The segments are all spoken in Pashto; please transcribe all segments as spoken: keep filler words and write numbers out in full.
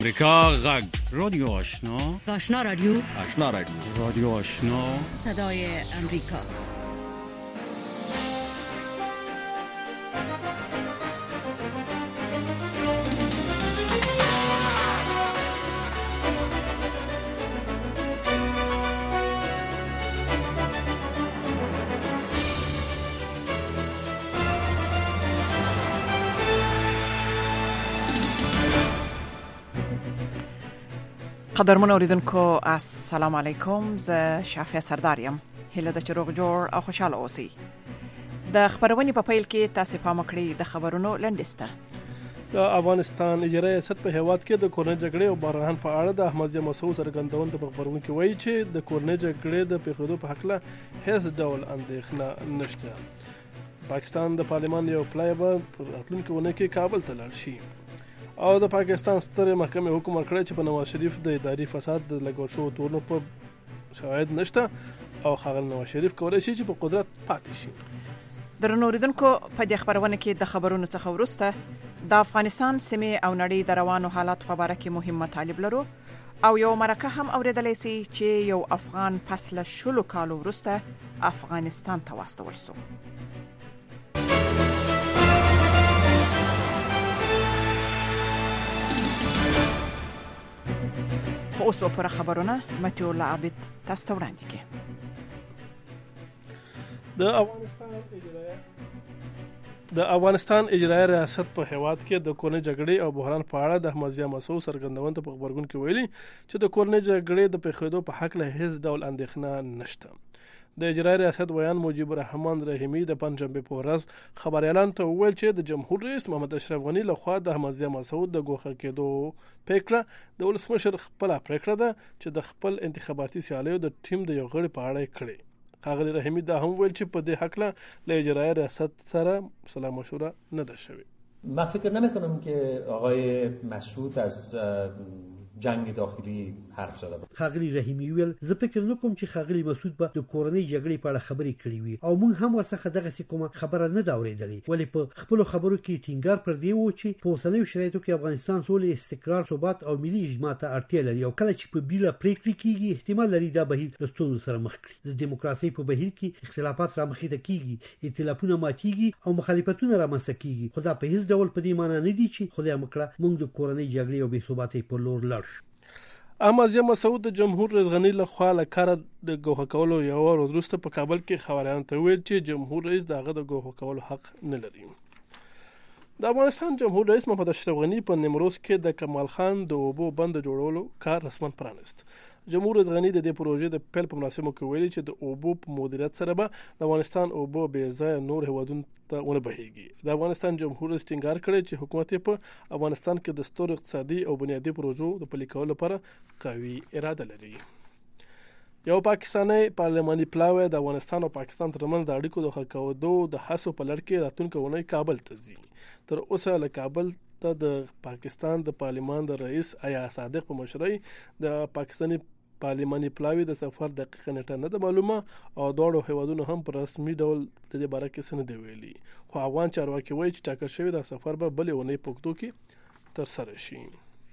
امریکا غږ رادیو آشنا آشنا رادیو آشنا رادیو رادیو آشنا صدای امریکا. قدرمن اوریدونکو السلام علیکم. زه شافیا سرداریم. هله د چروغ جوړ او خوشاله اوسئ. د خبرونې په پیل کې تاسو پام کړئ د خبرونو لنډیسته. د افغانستان اجرایي ریاست په هیواد کې د کورنۍ جګړې او بحران په اړه د احمدزي مسعود څرګندونه په خبرونو کې وایي چې د کورنۍ جګړې د پیښېدو په حق له هیڅ ډول اندېښنه نشته. پاکستان د پارلمان یو پلای به په راتلونکي اونۍ کې کابل ته لاړ شي او د پاکستان سترې محکمې حکم ورکړی چې په نواز شریف د اداري فساد د لګول شوو تورنو په شواهد نشته او ښاغلی نواز شریف کولی شي چې په قدرت پاتې شي. درنو اوریدونکو په دې خبرونه کې د خبرونو څخه وروسته د افغانستان سیمې او نړۍ د روانو حالات په اړه کې مهم مطالب لرو او یو مرکه هم اوریدلای شي چې یو افغان پس له شلو کالو وروسته افغانستان ته واستول شو. خو اوس په خبرونه متیو الله عابد تاسو ته وړاندې کړي. د افغانستان اجرایي د افغانستان اجرایي ریاست په هیواد کې د کورنۍ جګړې او بحران په اړه د احمدزي مسعود څرګندونه په خبرګون کې ویلي چې د کورنۍ جګړې د پیښېدو په حق له هیڅ ډول اندېښنه نشته. د اجرایي ریاست ویان مجيب الرحمن رحیمي د پنځمبه په ورځ خبريالانو ته وویل چې د جمهور رئیس محمد اشرف غنی لخوا د احمدزي مسعود د ګوښه کېدو پریکړه د ولسمشر خپل پریکړه ده چې د خپل انتخاباتي سیالیو د ټیم د یو غړي په اړه کړي. ښاغلی رحیمي دا هم ویل چې په دې حق له اجرایي ریاست سره سلا مشوره نه ده شوې. من فکر نمی‌کنم که آقای مسعود از جنگ داخلی حرف زده. خاغلی رحیمی ویل زه فکر نکوم چې خاغلی مسعود به د کورنۍ جګړې په اړه خبرې کړې وي او موږ هم ورڅخه دغه کومه خبره نه دا اورېدلې، ولی په خپل خبرو کې ټینګار پر دی و چې په اوسنیو شرایطو کې افغانستان سولې، استقرار، ثبات او ملي اجماع ته اړتیا لري او کله چې په بیله پریکړې کیږي احتمال لري دا بهیر له ستونزو سره مخ کړي. د دیموکراسي په بهیر کې اختلافات رامخې کیږي، ائتلافونه ماتېږي او مخالفتونه رامنځته کیږي، خو دا په هیڅ ډول په دې معنی نه دي چې خدای مکړه موږ د کورنۍ جګړې او بې ثباتۍ په لور لاړ شو. احمدزي مسعود د جمهور رئیس غنی له خوا له کار د ګوښه کولو یو ورځ وروسته په کابل کې خبريالانو ته ویل چې جمهور رئیس دغه د ګوښه کولو حق نه لري. د افغانستان جمهور رئیس محمد اشرف غنی په نیمروز کې د کمال خان د اوبو بند جوړولو کار رسمن پرانست. جمهور رئیس غنی د دې پروژې د پیل په مناسبت کې ویلي چې د اوبو په مدیریت سره به د افغانستان اوبو بې ځای نور هیوادونو ته ونه بهیږي. د افغانستان جمهور رئیس ټینګار کړی چې حکومت په افغانستان کې د ستر اقتصادي او بنیادي پروژو د پلي کولو لپاره قوي اراده لري. یو پاکستاني پارلماني پلاوی د افغانستان او پاکستان ترمنځ د اړیکو د ښه کېدو د هڅو په لړ کې راتلونکي اونۍ کابل ته ځي. تر اوسه له کابل ته د پاکستان د پارلمان د رئیس آیا صادق په مشرۍ د پاکستاني پارلماني پلاوی د سفر دقیقه نیټه نه ده معلومه او دواړو هیوادونو هم په رسمي ډول د دې باره کې څه نه دی ویلي، خو افغان چارواکي وایي چې ټاکل شوی د سفر به بلې اونۍ په اوږدو کې ترسره شي.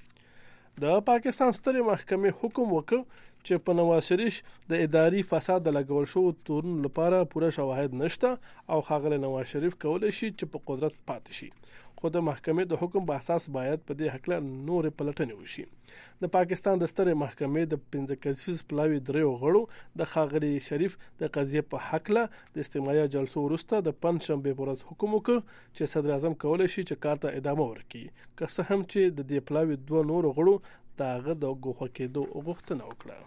د پاکستان سترې محکمې حکم وکړ چې په نواز شریف د اداري فساد د لګول شوو تورنو لپاره پوره شواهد نشته او ښاغلی نواز شریف کولی شي چې په قدرت پاتې شي، خو د محکمې د حکم په اساس باید په دې حق له نورې پلټنې وشي. د پاکستان د سترې محکمې د پنځه کسیز پلاوي دریو غړو د ښاغلي شریف د قضیې په حق له د استماعي جلسو وروسته د پنځشنبې په ورځ حکم وکړ چې صدر اعظم کولی شي چې کار ته ادامه ورکړي، که څه هم چې د دې پلاوي دوه نورو غړو د هغه د ګوښه کېدو غوښتنه وکړه.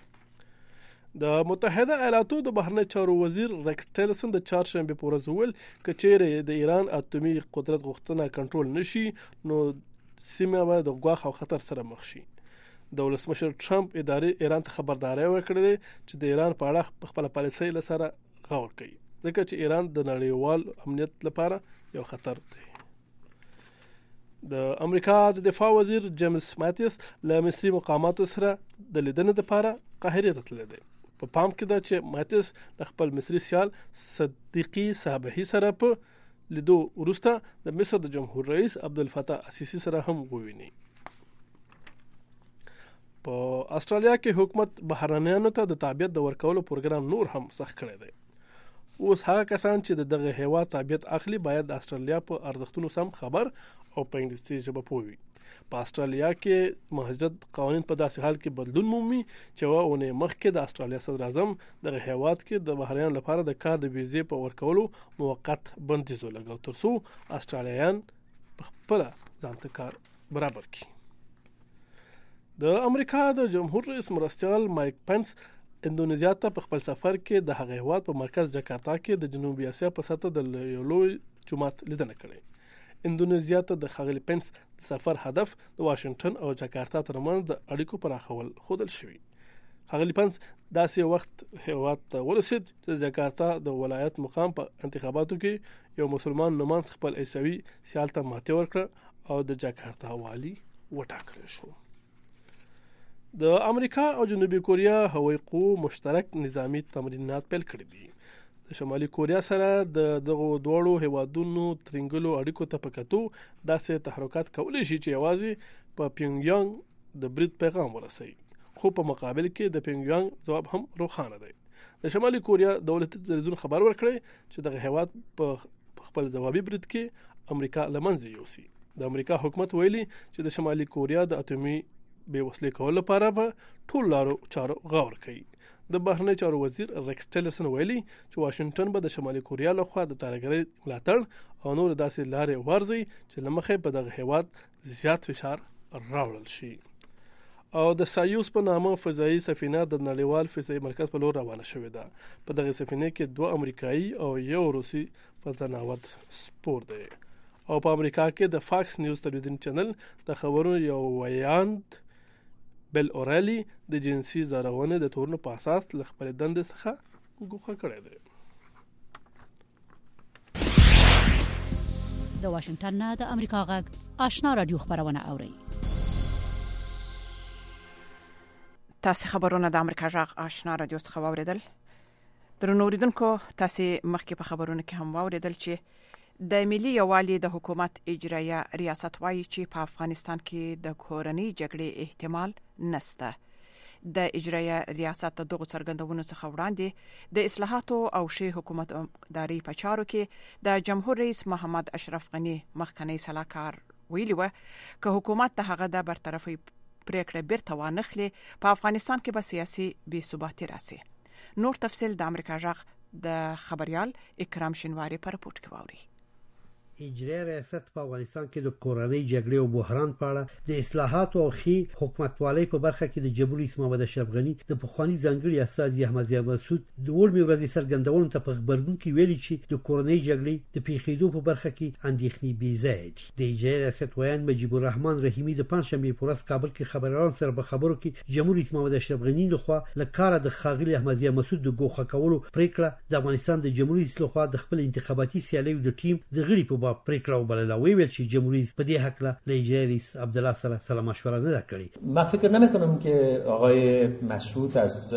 د متحده ایالاتو د بهرنی چارو وزیر ریکس ټیلرسن د چهارشنبه په ورځ وویل که چیرې د ایران اټومي قدرت غوښتنه کنټرول نشي نو سیمه به د ګواښ او خطر سره مخ شي. د ولسمشر ټرمپ ادارې ایران ته خبرداري ورکړې چې د ایران په اړه خپل پالیسۍ لسره غور کوي ځکه چې ایران د نړیوال امنیت لپاره یو خطر دی. د امریکا د دفاع وزیر جیمز ماتیس له مصري مقاماتو سره د لیدنې لپاره قاهره ته تللی دی. په پام کې ده چې ماتیس د خپل مصري سیال صدیقي صابحي سره په لیدو وروسته د مصر د جمهور رئیس عبدالفتاح السیسي سره هم وویني. استرالیا کې حکومت بهرنیانو ته د تابعیت د ورکولو پروګرام نور هم سخت کړی دی. اوس هغه کسان چې دغه هیواد تابعیت اخلي باید د استرالیا په ارزښتونو سم خبر او په انګلیسي ژبه پوه وي. په استرالیا کې مهاجرت قوانین په داسې حال کې بدلون مومي چې واونه مخکې د استرالیا صدر اعظم دغه هیواد کې د بهرنیانو لپاره د کار د ویزې په ورکولو موقت بندیز ولګاو ترڅو استرالیایان په خپل ځانته کار برابر کړي. د امریکا د جمهور رئیس مرستیال مایک پنس اندونیزیا ته په خپل سفر کې د هغه هیواد په مرکز جاکارتا کې د جنوبي اسیا په سطح د یو لوی جماعت لیدنه کړې. اندونیزیا ته د ښاغلي پنس د سفر هدف د واشنگټن او جاکارتا ترمنځ د اړیکو پراخول ښودل شوی. ښاغلي پنس داسې وخت هیواد ته ورسید چې جاکارتا د ولایت مقام په انتخاباتو کې یو مسلمان نماند خپل عیسوي سیال ته ماتې ورکړه او د جاکارتا والی وټاکل شو. د امریکا او جنوبي کوریا هوایي قوو مشترک نظامی تمرینات پیل کړي دي. د شمالي کوریا سره د دغه دوړو هیوادونو ترنګلو اړیکو ته پکاتو داسې تحرکات کولی شي چې یوازې په پیونګیانګ د برید پیغام ورسوي، خو په مقابل کې د پیونګیانګ ځواب هم روښانه دی. د شمالي کوریا دولتي تلویزیون خبر ورکړی چې دغه هیواد په خپل ځوابي برید کې امریکا لمنځه یوسي. د امریکا حکومت ویلي چې د شمالي کوریا د اتومي بې وسلې کولو لپاره به ټول لارو چارو غور کوي. د بهرنی چارو وزیر ریکس ټیلرسن ویلي چې واشنگټن به د شمالي کوریا لخوا د ترهګرۍ ملاتړ او نور داسې لارې ورځي چې لمخې په دغه هیواد زیات فشار راوړل شي. او د سایوس په نامه فضایي سفینه د نړیوال فضایي مرکز په لور روانه شوې ده. په دغه سفینه کې دوه امریکایي او یو روسي فضانورد سپور دی. او په امریکا کې د فاکس نیوز تلویزیون چینل د خبرونو یو ویاند بل اورالي د جنسي زارونې د تورنو په اساس له خپل دندې څخه ګوښه کړی دی. د واشنگټن نه د امریکا غږ آشنا رادیو خبرونه اوري. تاسو خبرونه د امریکا غږ آشنا رادیو څخه واوریدل. درنو اوریدونکو تاسو مخکې په خبرونه کې هم واوریدل چې د ملي یووالي د حکومت اجرایه ریاست وايي چې په افغانستان کې د کورنۍ جګړې احتمال نشته. د اجرایه ریاست دغه څرګندونو څخه وړاندې د اصلاحاتو او شی حکومتداري په چارو کې د جمهور رئیس محمد اشرف غنی مخکنی سلاکار ویلي و چې حکومت د هغه د برطرفي پریکړه بیرته وانخلي په افغانستان کې به سیاسي بې ثباتي راسي. نور تفصیل د امریکا غږ د خبريال اکرام شینواری په رپورت کې واوري. اجرایه ریاست په افغانستان کې د کورنۍ جګړې او بحران په اړه د اصلاحاتو او خي حکومتوالۍ په برخه کې د جمهور رئیس محمد اشرف غنی د پخوانی ځانګړي استازي احمد ضیاء مسعود د وړمې ورځې څرګندونو ته په خبرګون کې ویلي چې د کورنۍ جګړې د پیښېدو په برخه کې اندېښنې بې ځایه دي. د اجرایه ریاست ویان مجیب الرحمن رحیمي د پنځشنبې په ورځ کابل کې خبريالانو سره په خبرو کې جمهور رئیس محمد اشرف غنی لخوا له کاره د ښاغلي احمد ضیاء مسعود د ګوښه کولو پریکړه د افغانستان د جمهور رئیس لخوا د خپل انتخاباتي سیالیو د ټیم د غړي په باب پریکړه وبلله. ویل چې جمهوری رئیس په دې حق له اجرایه رئیس عبدالله سره سلا مشوره نه کړې. من فکر نمی‌کنم که آقای مسعود از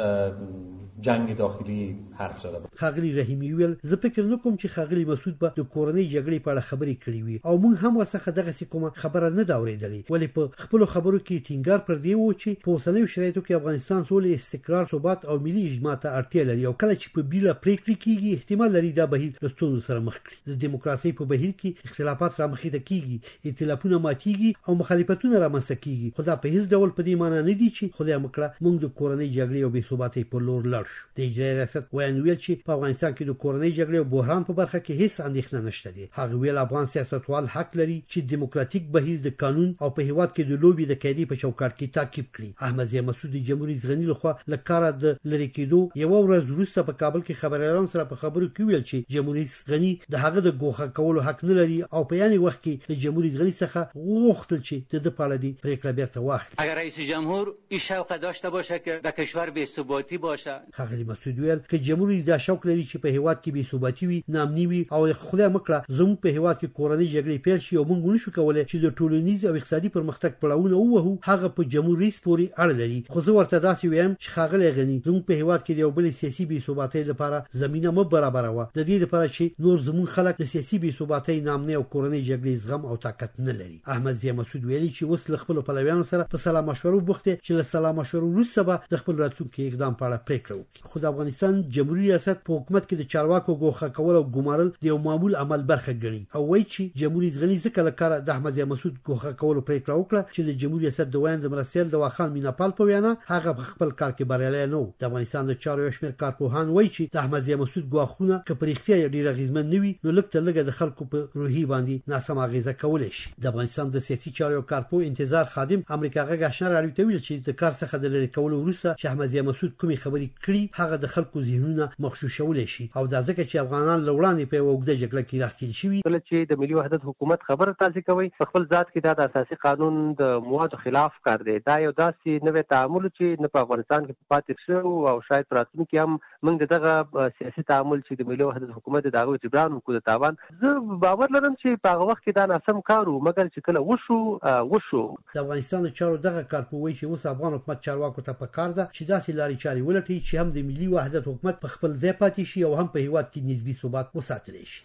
جنگ داخلی حرف زده. خاغلی رحیمی ویل زه فکر نکوم چې خاغلی مسعود به د کورنۍ جګړې په اړه خبرې کړې وي او موږ هم ورڅخه دغه کومه خبره نه دا اورېدلې، ولی په خپل خبرو کې ټینګار پر دی و چې په اوسنیو شرایطو کې افغانستان سولې، استقرار، ثبات او ملي اجماع ته اړتیا لري او کله چې په بیله پریکړې کېږي احتمال لري دا بهیر له ستونزو سره مخ کړي. د دیموکراسي په بهیر کې اختلافات رامخې کېږي، ائتلافونه ماتېږي او مخالفتونه رامنځته کېږي، خو دا په هیڅ ډول په دې معنی نه دي چې خدای مکړه موږ د کورنۍ جګړې او بې ثباتۍ په لور لاړ شو. د اجرایه ریاست ویان ویل چې په افغانستان کې د کورنۍ جګړې او بحران په برخه کې هیڅ اندېښنه نشته دي. هغه ویل افغان سیاستوال حق لري چې دیموکراتیک بهیر د قانون او په هیواد کې د لوبي د قاعده په چوکاټ کې تعقیب کړي. احمد ضیاء مسعود د جمهور رئیس غنی لخوا له کاره د لری کېدو یو ورځ وروسته په کابل کې خبريالانو سره په خبرو کې ویل چې جمهور رئیس غنی د هغه د ګوښه کولو حق نه لري او په یاني وخت کې د جمهور رئیس غنی څخه وغوښتل چې د پاله دی پریکړه بیرته واخلي. اگر رئیس جمهور این شوق داشته باشه که در کشور بی ثباتی باشه. ښاغلي مسعود ویل چې جمهور رئیس دا شوق لري چې په هیواد کې بې ثباتي وي، ناامني وي او خدای مکړه زموږ په هیواد کې کورنۍ جګړې پیل شي او موږ نشو کولای چې د ټولنیز او اقتصادي پرمختګ پړاوونه ووهو. هغه په جمهور رئیس پورې اړه لري. خو زه ورته داسې وایم چې ښاغلی غني زموږ په هیواد کې د یو بل سیاسي بې ثباتۍ لپاره زمینه مه برابروه، د دې لپاره چې نور زموږ خلک د سیاسي بې ثباتۍ، ناامنۍ او کورنۍ جګړې زغم او طاقت نه لري. احمد ضیاء مسعود ویلي چې اوس له خپلو پلویانو سره په سلا مشورو بوخت دی چې له سلا مشورو وروسته به د خپل راتلونکي اقدام په اړه پریکړه وکړي. خو د افغانستان جمهوریت ریاست په حکومت کې د چارواکو ګوښه کول او ګمارل د یو معمول عمل برخه ګڼي او وایي چې جمهور رئیس غني ځکه له کاره د احمد ضیاء مسعود ګوښه کولو پریکړه وکړه چې د جمهور ریاست د ویاند مرستیال د واخان میناپال په وینا هغه په خپل کار کې بریالی نه و. د افغانستان د چارو یو شمېر کارپوهان وایي چې د احمد ضیاء مسعود ګواښونه که په رښتیا ډېر اغېزمن نه وي نو لږ تر لږه د خلکو په روحي باندې ناسم اغېزه کولی شي. د افغانستان د سیاسي چارو کارپوه انتظار خادم امریکا غږ آشنا راډیو ته ویل چې د کار څخه د لرې کولو وروسته چې احمد ضیاء مسعود کومې خبرې کړي هغه د خلکو ذهنونه مغشوشولی شي او دا ځکه چې افغانان له وړاندې په یوه اوږده جګړه کې راښکېل شوي. کله چې د ملي وحدت حکومت خبره تاسې کوئ په خپل ذات کې دا د اساسي قانون د موادو خلاف کار دی. دا یو داسې نوی تعامل چې نه په افغانستان کې پاتې شو او شاید په راتلونکي کې هم موږ د دغه سیاسي تعامل چې د ملي وحدت حکومت د هغوی جبران وکړو د تاوان. زه باور لرم چې په هغه وخت کې دا ناسم کار و، مګر چې کله وشو وشو. د افغانستان د چارو دغه کارپوه وایي چې اوس افغان حکومت چارواکو ته پکار ده چې داسې لارې چارې ولټوي چې هم د ملي وحدت حکومت په خپل ځای پاتې شي او هم په هیواد کې نسبي ثبات وساتلی شي.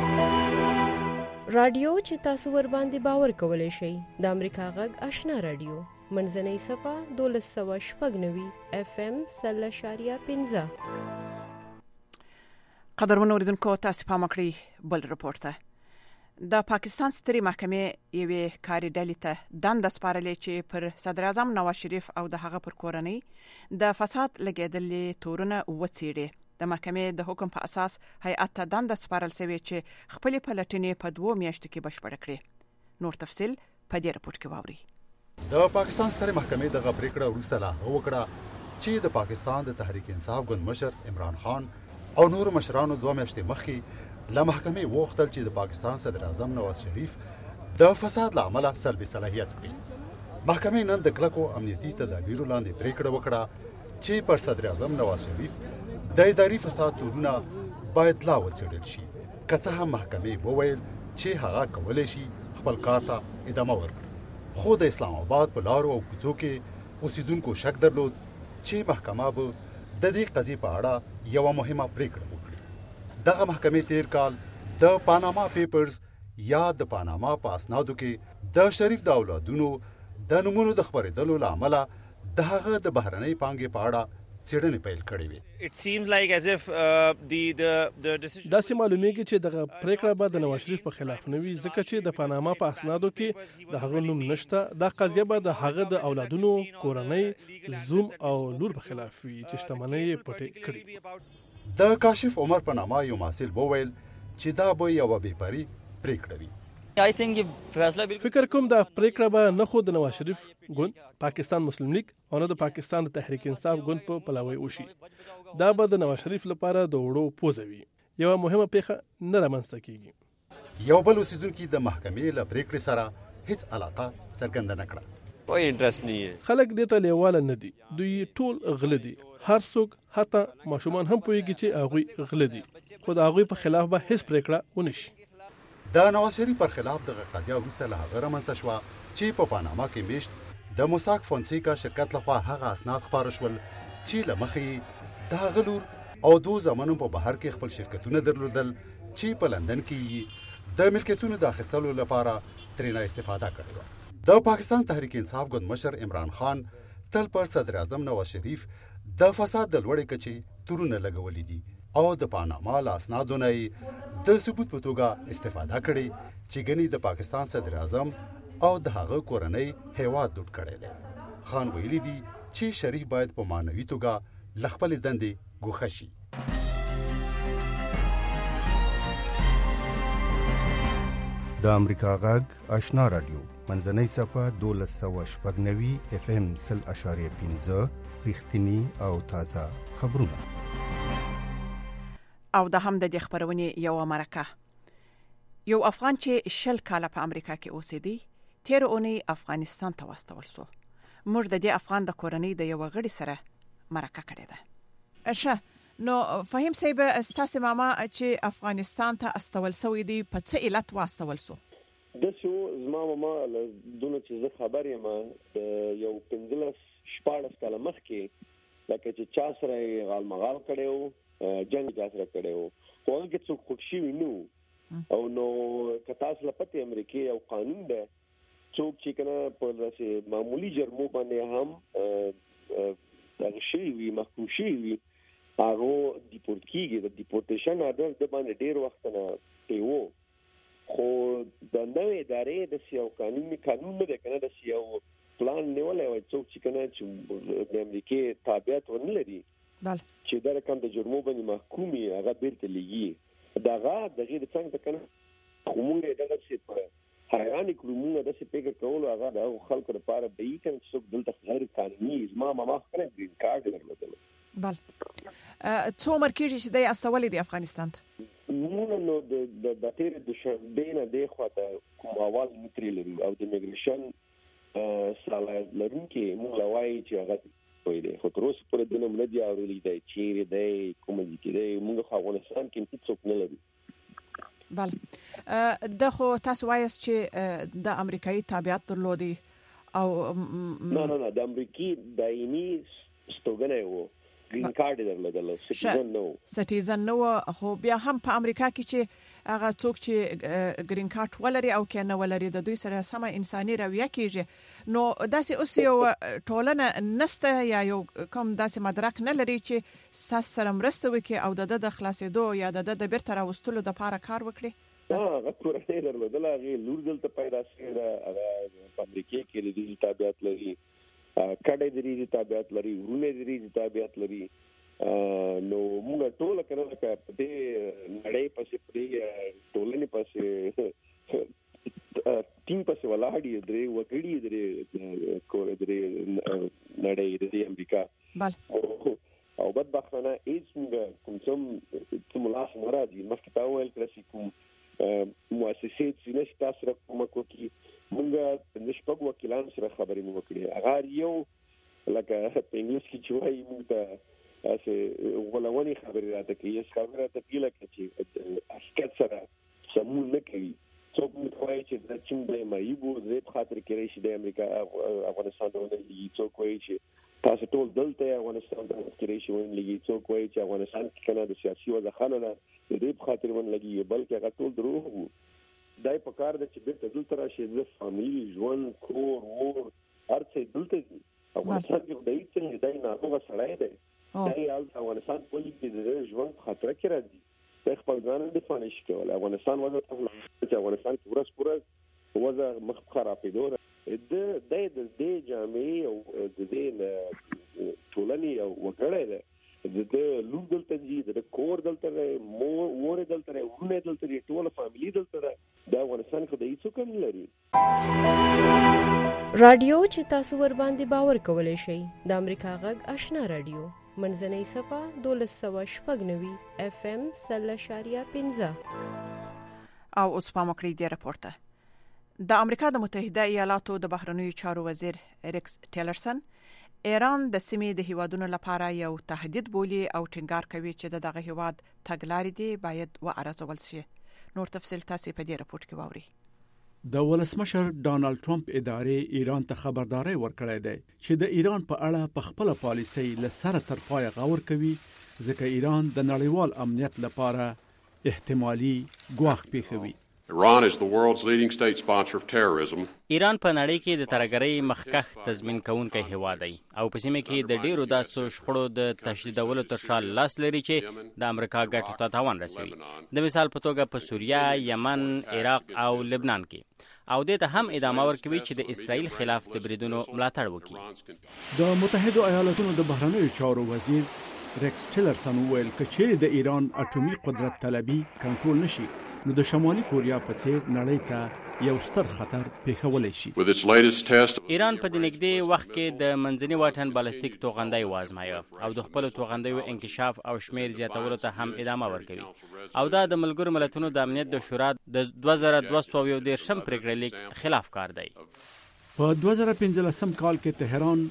رادیو چې تاسو ور باندې باور کولای شئ د امریکا غږ آشنا رادیو منځنۍ صفه دولس سوه شپږ نوي اف ام سل اشاریه پنځه. قدرمن اوریدونکو تاسو پام کړئ بل رپورټ ته. د پاکستان سترې محکمې یوې کاري ډلې ته دنده سپارلې چې پر صدر اعظم نواز شریف او د هغه پر کورنۍ د فساد لګېدلې تورونه وڅېړي. د محکمې د حکم په اساس هیئت ته دنده سپارل شوې چې خپلې پلټنې په دوو میاشتو کې بشپړه کړي. نور تفصیل په دې رپورټ کې واورئ. د پاکستان سترې محکمې دغه پریکړه وروسته لا وکړه چې د پاکستان د تحریک انصاف ګوند مشر عمران خان او نور مشرانو دوه میاشتې مخکې له محکمې وغوښتل چې د پاکستان صدر اعظم نواز شریف د فساد له امله سلبي صلاحیت کړي. محکمې نن د کلکو امنیتي تدابیرو لاندې پریکړه وکړه چې پر صدر اعظم نواز شریف د اداري فساد تورونه باید لا وڅېړل شي. که څه هم محکمې وویل چې هغه کولی شي خپل کار ته ادامه ورکړي، خو د اسلام آباد په لارو او کوڅو کې اوسیدونکو شک درلود چې محکمه به د دې قضیې په اړه یوه مهمه پریکړه وکړي. دغه محکمې تیر کال د پاناما پیپرز یا د پاناما په اسنادو کې د شریف د اولادونو د نومونو د خپرېدلو له امله د هغه د بهرنۍ پانګې په اړه څېړنې پیل کړې وې. داسې معلومیږي چې دغه پریکړه به د نواز شریف په خلاف نه وي، ځکه چې د پاناما په اسنادو کې د هغه نوم نشته. دا قضیه به د هغه د اولادونو، کورنۍ، زوم او لور په خلاف وي چې شتمنۍ یې پټې کړي. د کاشف عمر په نامه یو محصل وویل چې دا به یوه بېپري پریکړه وي. فکر کوم دا پریکړه به نه خو د نواز شریف ګوند، پاکستان مسلم لیگ او نه د پاکستان د تحریک انصاف ګوند په پلاوی وشي. دا به د نواز شریف لپاره د وړو پوزه وي. یوه مهمه پیښه نه رامنځته کیږي. یو بل اوسیدونکي د محکمې له پریکړې سره هیڅ علاقه څرګنده نه کړه. کوئی انټرست نه دی. خلک دې ته لیواله نه دي. دوی ټول غله دي. هر څوک حتی ماشومان هم پوهیږي چې هغوی غله دي، خو د هغوی په خلاف به هیڅ پریکړه ونه شي. د نواز شریف پر خلاف دغه قضیه وروسته له هغه رامنځته شوه چې په پاناما کې میشت د موساک فونسیکا شرکت لخوا هغه اسناد خپاره شول چې له مخې د هغه لور او دوو زامنو په بهر کې خپل شرکتونه درلودل چې په لندن کې د ملکیتونو د اخیستلو لپاره ترېنه استفاده کړې وه. د پاکستان تحریک انصاف ګوند مشر عمران خان تل پر صدر اعظم نواز شریف د فساد د لوړې کچې تورونه لګولې دي او د پاناما له اسنادو نه یې د ثبوت په توګه استفاده کړې چې ګنې د پاکستان صدر اعظم او د هغه کورنۍ هیواد لوټ کړی دی. خان ویلي دي چې شریف باید په معنوي توګه له خپلې دندې ګوښه شي. د امریکا غږ آشنا رادیو منځنۍ صفه دولس سوه شپږ نوي اف ام سل اشاریه پنځه رښتینی او تازه خبرونه. او د هم د دې خبرونې یو مرکه. یو افغان چې شل کاله په امریکا کې اوسېدی تیر اونۍ افغانستان ته واستول شو. موږ د دې افغان د کورنۍ د یو غړي سره مرکه کړې ده. ښه نو فهم صاحب استاسو ماما چې افغانستان ته استول سوی دی په څه علت واستول سو د شو زما ماما دونه چې زه خبر یم یو پنځلس شپاړس کاله مخکې لکه چې چا سره غالمغال کړو جنگ چا سره کړو خو هغه څوک خوشي وینو او نو کتاس لپاره امریکای یو قانون ده څوک چې کنه په داسې معمولی جرمو باندې هم دغه شی وي محکوم شي وي هغه دیپورت کیږي د دیپورټیشن اډر د باندې ډیر وخت نه پیو خو د نوې ادارې د سیاو قانوني قانون نه کنه د سیاو پلان نیولای وای څوک چې کنه چې د امریکای تابعیت ورنلري بل چې دا رقم د جرمو باندې محکومي هغه بیرته لګي داغه دغه د څنګه کنه کومه دغه څه په حیران کړمونه د څه فکر کول هغه د خلکو لپاره به یې کنه څوک دلته غیر قانوني زما ماما خپل گرین کارت درلودل بل څو مرکزي چې د استولې د افغانستان ته نو نو د د تیر د شنبه نه د خواته کوم اول متری لري او د میګریشن سالا لرونکي موږ لوي چې هغه وي د خو تر اوسه پورې د نوم نه دی اورېدل دی چې دی کوم دي چې دی موږ خو افغانستان کې هیڅ څوک نه لري بل د خو تاسو وایس چې د امریکایي تابعیت درلودي او نه نه نه د امریکایي دایمي ستوګنه وو گرین کارت درلودل سټیزن نو سټیزن نو خو بیا هم په امریکا کې چې هغه څوک چې گرین کارت ولري او کنه ولري د دوی سره سم انساني رویه کیږي نو داسې اوس یو ټولنه نسته یا یو کوم داسې مدرک نه لري چې ساس سره مرسته وکړي او د د خلاصېدو یا د د بیرته راوستلو د لپاره کار وکړي هغه کورنۍ درلودل هغه لور دلته پیدا شوه هغه په امریکا کې د تابعیت لري کډې د ریزي تابعیت لري ورونه د ریزي تابعیت لري نو موږ ټول کنه لکه په دې نړۍ پسې پرې ټولنې پسې ټیم پسې ولاړی درې وګړي درې کور درې نړۍ د امریکا بل او بدبختانه هیڅ موږ کوم څه ملاس مرادي مخکې تا ویل کړی کوم مؤسسې چې نشته سره کومه کوي موږ نشپږ وکیلان سره خبرې مو وکړې هغه یو لکه په انګلیسي کې چې وایي موږ ته اسه ولونی خبرې راته کوي اس خبره ته پیله کې چې حقیقت سره سمون نه کوي څوک موږ وایي چې د چین د مایبو زیات خاطر کې راشي د امریکا افغانستان ته ولې څوک وایي چې تاسو ټول دلته افغانستان ته کې راشي ولې څوک وایي چې افغانستان کې کنه د سیاسي وضع خلل د دې خاطر ون لګي بلکې هغه ټول دروغ وو دای په کار د چې بیرته دلته راشي د فاميلي ژوند کور ور ارڅ دلته دي افغانستان کې د هیڅ دای نه هغه سړی دی دای افغانستان په کې د ژوند خطر کې راځي د خپل ځان د فانش کول افغانستان وځي چې افغانستان کې ورس پورا وځه مخ خرابېدو د د د جامعي او د دې ټولنې او وګړي ده د لور دلته دي د کور دلته مو ور دلته ورونه دلته ټول فاميلي دلته د افغانستان خو د هیڅ کوم لري رادیو چې تاسو ور باندې باور کولای شئ د امریکا غږ آشنا رادیو منځنۍ صفه دولس سوه شپږ نوي اف ام سل اشاریه پنځه او اوس په مکړی دی راپورته د امریکا د متحده ایالاتو د بهرنیو چارو وزیر ریکس ټیلرسن ایران د سیمې د هیوادونو لپاره یو تهدید بولي او ټینګار کوي چې دغه هیواد تګلارې دي باید وارزول شي نور تفصیل تاسو په دې راپورټ کې واورئ د ولسمشر ډانلډ ټرمپ ادارې ایران ته خبرداري ورکړې ده چې د ایران په اړه په خپل پالیسي لسره تر پای غور کوي ځکه ایران د نړیوال امنیت لپاره احتمالي ګواښ پیښوي Iran is the world's leading state sponsor of terrorism. ایران په نړۍ کې د ترهګرۍ مخکښ تضمین کوونکی هیواد دی او په سیمه کې د ډیرو داسو شخړو د تشدیدولو تر شا لاس لري چې د امریکا ګټو ته تاوان رسوي د مثال په توګه په سوریه، یمن، عراق او لبنان کې او دې ته هم ادامه ورکوي چې د اسرائیل خلاف د بریدونو ملاتړ وکړي د متحده ایالاتونو د بهرنیو چارو وزیر ریکس ټیلرسن ویل چې د ایران اټومي قدرت طلبي کنټرول نشي نو د شمالي کوریا په څیر نړۍ ته یو ستر خطر پیښولای شي. ایران په دې نږدې وخت کې د منځني واټن بالستیک توغندۍ وازمایه او د خپل توغندیو انکشاف او شمیر زیاتولو ته هم ادامه ورکوي او دا د ملګرو ملتونو د امنیت د شورا د دوه زره دوه سوه یو دېرشم پریکړې لیک خلاف کار دی. په دوه زره پنځلسم کال کې تهران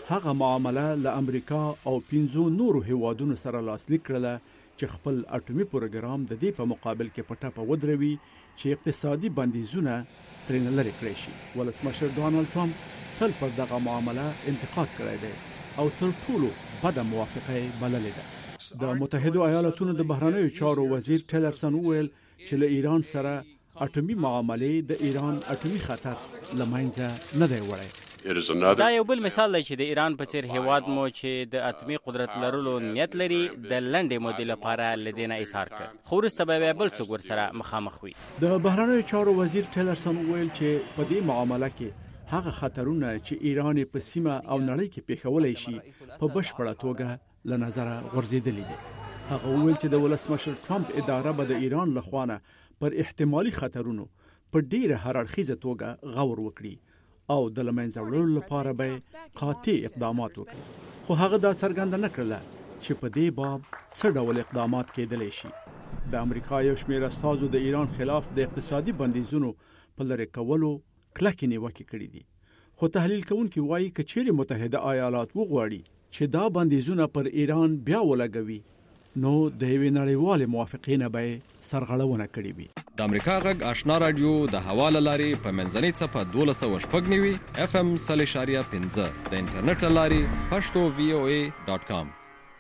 هغه معامله له امریکا او پنځو نورو هیوادونو سره لاسلیک کړله چې خپل اټومي پروګرام د دې په مقابل کې پټه ودروي چې اقتصادي بندیزونه ترې لرې کړی شي. ولسمشر ډانلډ ټرمپ تل پر دغه معامله انتقاد کړی دی او تر ټولو بده موافقه بللې ده. د متحده ایالاتونو د بهرنیو چارو وزیر ټیلرسن وویل چې له ایران سره اټومي معاملې د ایران اټومي خطر لمنځه نه دی وړی. دا یو بل مثال دی چې د ایران په څیر هیواد مو چې د اټومي قدرت لرلو نیت لري د لنډې مودې لپاره لدینه ایثار کړ خو وروسته به بل څوک ورسره مخامخ وي. د بهرنیو چارو وزیر ټیلرسن وویل چې په دې معامله کې هغه خطرونه چې ایران په سیمه او نړۍ کې پیښولای شي په بشپړه توګه له نظره غورځېدلي دي. هغه وویل چې د ولسمشر ټرمپ اداره به د ایران له خوانه پر احتمالي خطرونو په ډیره هررخیزه توګه غور وکړي او د لمنځه وړلو لپاره به قاطع اقدامات وکړي. خو هغه دا څرګنده نه کړله چې په دې باب څه ډول اقدامات کېدلی شي. د امریکا یو شمېر استازو د ایران خلاف د اقتصادي بندیزونو په لرې کولو کلکې نیوکې کړې دي. خو تحلیل کوونکي وایي که چیرې متحده ایالات وغواړي چې دا بندیزونه پر ایران بیا ولګوي نو د یوې نړیوالې موافقې نه به سرغړونه کړې وي. د امریکا غږ آشنا رادیو د حواله لارې په منځنۍ څپه دولس سوه شپږ نوي اف ام سل اشاریه پنځه د انټرنیټ لارې پښتو وی او ای ډاټ کام.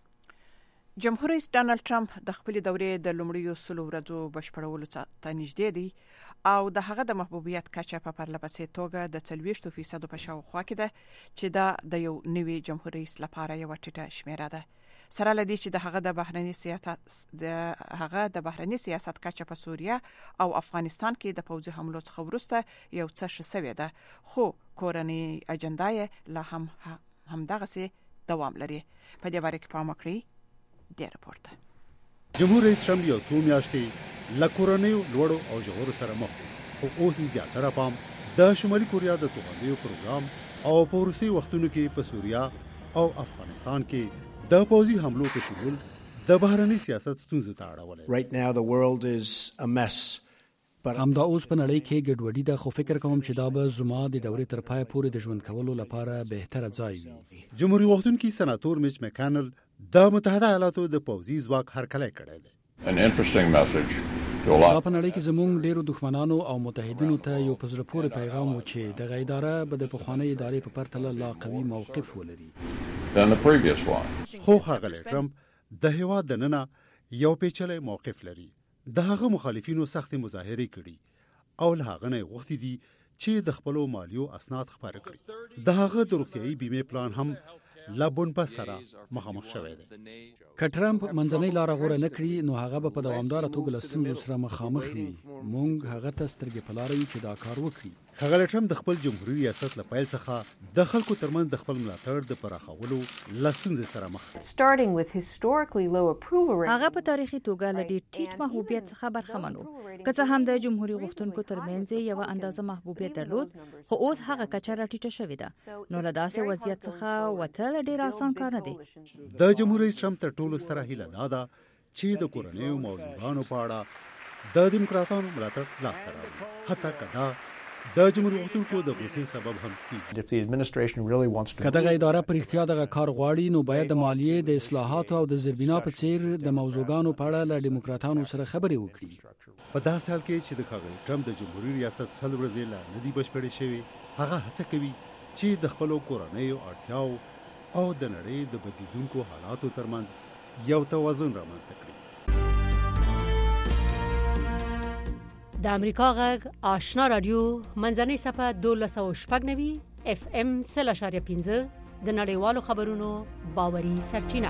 جمهور رئیس ډانلډ ټرمپ د خپل دورې د لومړیو سلو ورځو بشپړولو ته نږدې دی او د هغه د محبوبیت کچه په پرله پسې توګه د څلوېښتو فیصدو په شاوخوا کې ده چې دا د یو نوي جمهور رئیس لپاره یو ټیټه شمیره ده. سره لدی چې د هغه د بهرنی سیاست د هغه د بهرنی سیاست کچه په سوریه او افغانستان کې د پوځي حملو څخه وروسته یو څه شوی ده خو کورنۍ اجنډا یې لا هم همدغه سي دوام لري. په دې باره کې پام وکړئ د راپورټ. جمهور رئیس ټرمپ یو څو میاشتې له کورنیو لوړو او ژورو سره مخ خو اوس زیاتره پام د شمالي کوریا د توغندیو پروګرام او په وروستي وختونو کې په سوریه او افغانستان کې د پوځي حملو په شمول د بهرنی سیاست ستونزو ته اړولې. Right now the world is a mess. همدا اوس په نړۍ کې ګډوډي ده خو فکر کوم چې دا به زما د دورې تر پای پورې د ژوند کولو لپاره بهتره ځای وي. جمهوریت غوښتونکي سناتور میچ مکانل د متحده ایالاتو د پوځي ځواک هرکلی کړی دی. An interesting message. دا په نړۍ کې زموږ ډیرو دښمنانو او متحدینو ته یو په زړه پورې پیغام و چې دغه اداره به د پخوانۍ ادارې په پرتله لا قوي موقف ولري. Than the previous one. خو ښاغلی ټرمپ د هیواد دننه یو پیچلی موقف لري. د هغه مخالفینو سختې مظاهرې کړي او له هغه نه غوښتي دي چې د خپلو مالیو اسناد خپاره کړي. د هغه د روغتیایي بیمې پلان هم لابون په سره مخامخ شوی دی. که ټرمپ منځنۍ لاره غوره نه کړي نو هغه به په دوامداره توګه له ستونزو سره مخامخ وي. موږ هغه ته سترګې په لاره یو چې دا کار وکړي. ښاغلی ټرمپ د خپل جمهوري ریاست له پیل څخه د خلکو ترمنځ د خپل ملاتړ د پراخولو له ستونزې سره مخ دی. هغه په تاریخي توګه له ډېر ټیټ محبوبیت څخه برخمن و. که څه هم د جمهوري غوښتونکو ترمنځ یوه اندازه محبوبیت درلود خو اوس هغه کچه راټیټه شوې ده. نو له داسې وضعیت څخه وتل ډېر آسان کار نه دی. د جمهور رئیس ټرمپ تر ټولو ستره هیله دا ده چې د کورنیو موضوعاتو په اړه د دیموکراتانو ملاتړ لاسته راوړي حتی که دا د جمهوریت غوښتونکو د غوسې سبب هم کیږي. که دغه اداره پر اختیا دغه کار غواړي نو باید د مالیې د اصلاحاتو او د زیربنا په څیر د موضوعاتو په اړه له دیموکراتانو سره خبرې وکړي. په داسې حال کې چې د ښاغلي ټرمپ د جمهوري ریاست څلور ورځې لا نه دي بشپړې شوي هغه هڅه کوي چې د خپلو کورنیو اړتیاو او د نړۍ د بدلیدونکو حالاتو ترمنځ یو توازن رامنځته کړي. د امریکا غږ آشنا رادیو منځنۍ صفه دولس سوه شپږ نوي اف ام سل اشاریه پنځه د نړیوالو خبرونو باوري سرچینه.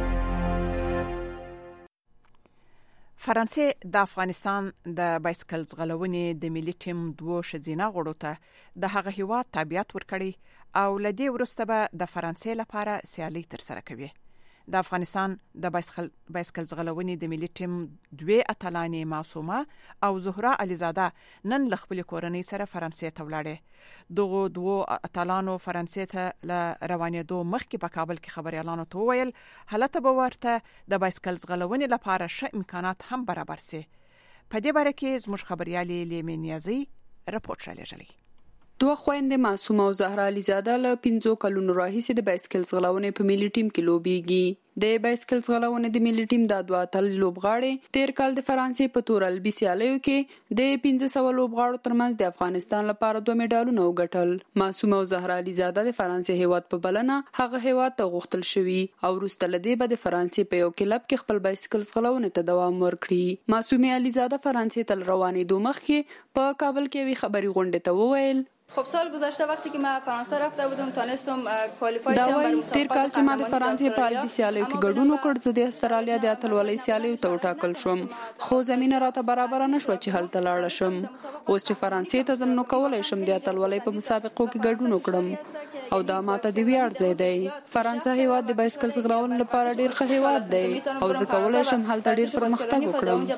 فرانسې د افغانستان د بایسکل ځغلونې د ملي ټیم دوه ښځینه غړو ته د هغه هیواد تابعیت ورکړي او لدې وروسته به د فرانسې لپاره سیالي ترسره کوي. د افغانستان د بایسکل بایسکل ځغلونې د ملي ټیم دوه اتلانې معصومه او زهرا علیزاده نن ل خپل کورنۍ سره فرانسې ته ولاړې. دغه دوه اتلانو فرانسې ته ل روانېدو مخکې په کابل کې خبريالانو ته وویل حالت به ورته د بایسکل ځغلونې لپاره ښه امکانات هم برابر سي. په دې باره کې زموږ خبريالي لیمنیازي راپورټ را لېږلی. دوه خويندې معصومه او زهرا عليزاده له پنځو کلونو راهیسې د بایسکل ځغلونې په ملي ټیم کې لوبېږي. د بایسکل ځغلونې د ملي ټیم د دوه اتل لوبغاړي تیر کال د فرانسې په تورالبي سیالیو کې د پنځه سوه لوبغاړو ترمنځ د افغانستان لپاره دوه میډالونه وګټل. معصومه او زهرا عليزاده د فرانسې هیواد په بلنه هغه هیواد ته غوښتل شوي او وروسته له دې به د فرانسې په یو کلب کې خپل بایسکل ځغلونې ته دوام ورکړي. معصومه عليزاده فرانسې ته روانېدو مخکې په کابل کې یوې خبري غونډې ته وویل خب سال گذشته وقتی که من فرانسه رفته بودم تونستم کوالیفای شم برای مسابقات تیر کال چې ما د فرانسې په البی سیالیو کې ګډون وکړ، زه د استرالیا د اتلولۍ سیالیو ته وټاکل شوم، خو زمينه راته برابر نه شو چې هلته لاړ شم. اوس چې فرانسې ته زم نو کولای شم د اتلولۍ په مسابقو کې ګډون وکړم او دا ماته د ویاړ ځای دی. فرانسه هیواد د بایسکل ځغلولو لپاره ډیر ښه هیواد دی او زه کولای شم هلته ډیر پرمختګ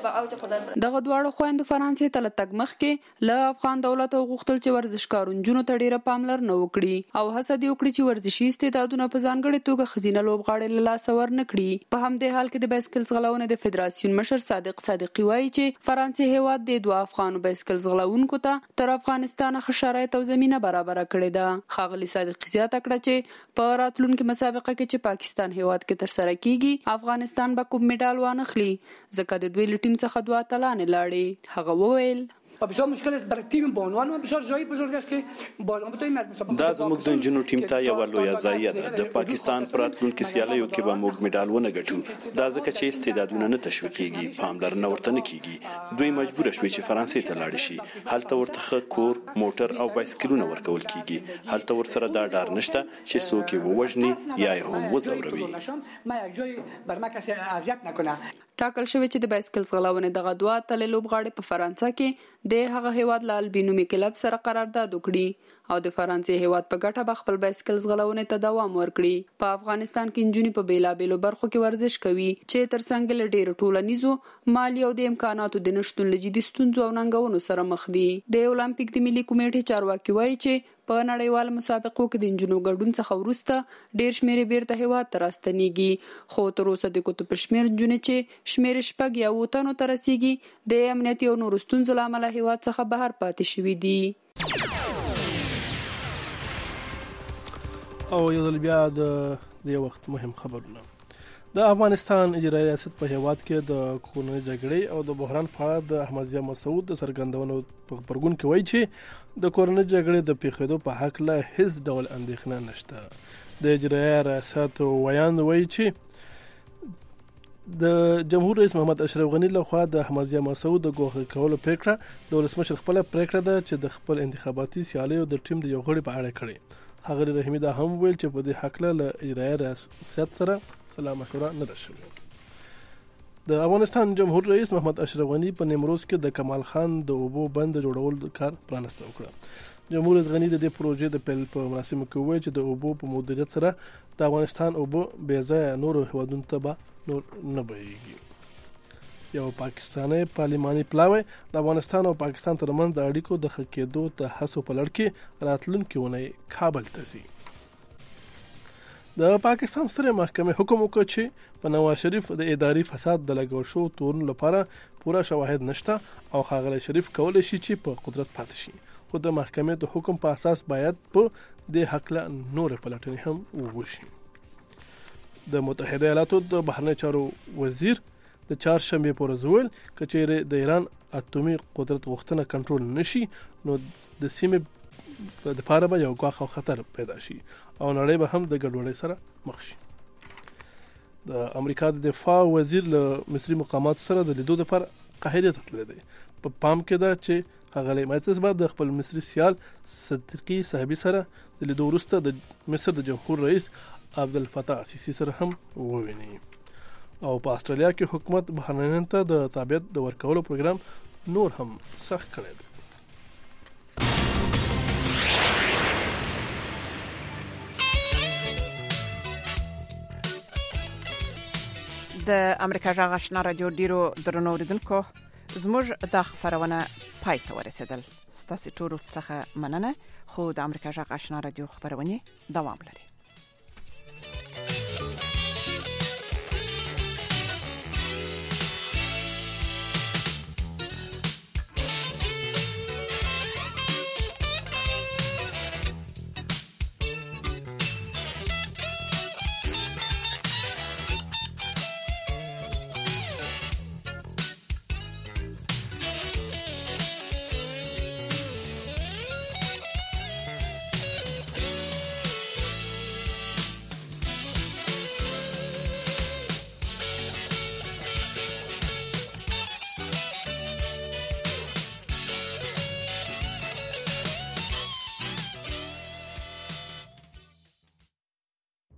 وکړم. دغه دواړو خويندو فرانسې ته لتګ مخکې له افغان دولت غوښتل چې ورزشکارونجونو ته ډیره پاملرنه وکړي او هڅه دې وکړي چې ورزشي استعدادونه په ځانګړې توګه خزینه لوبغاړي له لاسه ورنه کړي. په همدې حال کې د بایسکل ځغلونې د فدراسیون مشر صادق صادقي وایي چې فرانسې هیواد د دوه افغانو بایسکل ځغلونکو ته تر افغانستان ښه شرایط او زمینه برابر کړې ده. ښاغلي صادقي زیاته کړه چې په راتلونکي مسابقه کې چې پاکستان هیواد کې ترسره کیږي افغانستان به کوم میډال وانخلي ځکه د دوی له ټیم څخه دوه اتلانې لاړې. هغه وویل بسیار مشکل است برای تیم به عنوان ما بسیار جایی بزرگ است که بازم بتوانیم از مسابقات دا زموږ د جنو ټیم ته یو لوی ضایعه ده. د پاکستان پر راتلونکي سیالیو کې به موږ میډال ونه ګټو، دا ځکه چې استعدادونه نه تشویقيږي، پاملرنه ورته نه کیږي. دوی مجبور شوي چې فرانسې ته لاړ شي، هلته ورته ښه کور، موټر او بایسکلونه ورکول کیږي. هلته ورسره دا ډار نشته چې څوک یې ووژني یا یې هم وځوروي. ما یک جای بر ما کسی اذیت نکنه. ټاکل شوی چې د بایسکل ځغلونې دغه دوه اتلې لوبغاړي په فرانسه کې د هغه هیواد له البینومي کلب سره قرارداد وکړي او د فرانسې هیواد په ګټه به خپل بایسکل ځغلونې ته دوام ورکړي. په افغانستان کې نجونې په بیلابېلو برخو کې ورزش کوي چې ترڅنګ له ډېرو ټولنیزو، مالي او د امکاناتو د نشتون له جدي ستونزو او ننګونو سره مخ دي. د اولمپیک د ملي کمیټې چارواکي وایي چې په نړیوال مسابقو کې د نجونو ګډون څخه وروسته ډیر شمیر بیرته هیواد ته راستنیږي، خو تر اوسه د کوتو په شمیر نجونې چې شمیر شپږ یا اووه تنو ته رسیږي د امنیتي او نورو ستونزو له امله هیواد څخه بهر پاتې شوي دي. او یو ځل بیا د دې وخت مهم خبرونه. د افغانستان اجرایي ریاست په هیواد کې د کورنۍ جګړې او د بحران په اړه د احمد ضیاء مسعود د څرګندونو په خبرګون کې وایي چې د کورنۍ جګړې د پیښېدو په حق له هیڅ ډول اندېښنه نشته. د اجرایي ریاست ویان وایي چې د جمهور رئیس محمد اشرف غنی لخوا د احمد ضیاء مسعود د ګوښه کولو پریکړه د ولسمشر خپل پریکړه ده چې د خپل انتخاباتي سیالیو د ټیم د یو غړي په اړه کړي. هغه رحیمي دا هم ویل چې په دې حق له اجرایي ریاست سره سلا مشوره نه ده شوې. د افغانستان جمهور رئیس محمد اشرف غنی په نیمروز کې د کمال خان د اوبو بند جوړولو کار پرانسته وکړه. جمهور رئیس غنی د دې پروژې د پیل په مراسمو کې وویل چې د اوبو په مدیریت سره د افغانستان اوبو بې ځایه نورو هیوادونو ته به نور نه بهیږي. یو پاکستاني پارلماني پلاوی د افغانستان او پاکستان ترمنځ د اړیکو د ښه کېدو ته هڅو په لړ کې راتلونکي اونۍ کابل ته ځي. د پاکستان سترې محکمې حکم وکړ چې په نواز شریف د اداري فساد د لګول شو تورن لپاره پوره شواهد نشته او ښاغلی شریف کولی شي چې په قدرت پاتې شي، خو د محکمې د حکم په اساس باید په دې حقله نورې پلټنې هم وشي. د متحده ایالاتو د بهرنیو چارو وزیر د چهارشنبې په ورځ وویل که چیرې د ایران اټومي قدرت غوښتنه کنټرول نشي نو د سیمې د لپاره به یو ګواښ او خطر پیدا شي او نړۍ به هم د ګډوډۍ سره مخ شي. د امریکا د دفاع وزیر له مصري مقاماتو سره د لیدو لپاره قاهره ته تللی دی. په پام کې ده چې ښاغلی مایتس به د خپل مصري سیال صدیقي صاحبي سره د لیدو وروسته د مصر د جمهور رئیس عبدالفتاح السیسي سره هم وویني. او په استرالیا کې حکومت بهرنیانو ته د تابعیت د ورکولو پروګرام نور هم سخت کړی دی. د امریکا غږ آشنا رادیو ډیرو درنو اوریدونکو زموږ د خبرونه پای ته ورسېدل. ستاسو ټول څخه مننه، خو د امریکا غږ آشنا رادیو خبرونه دوام لري.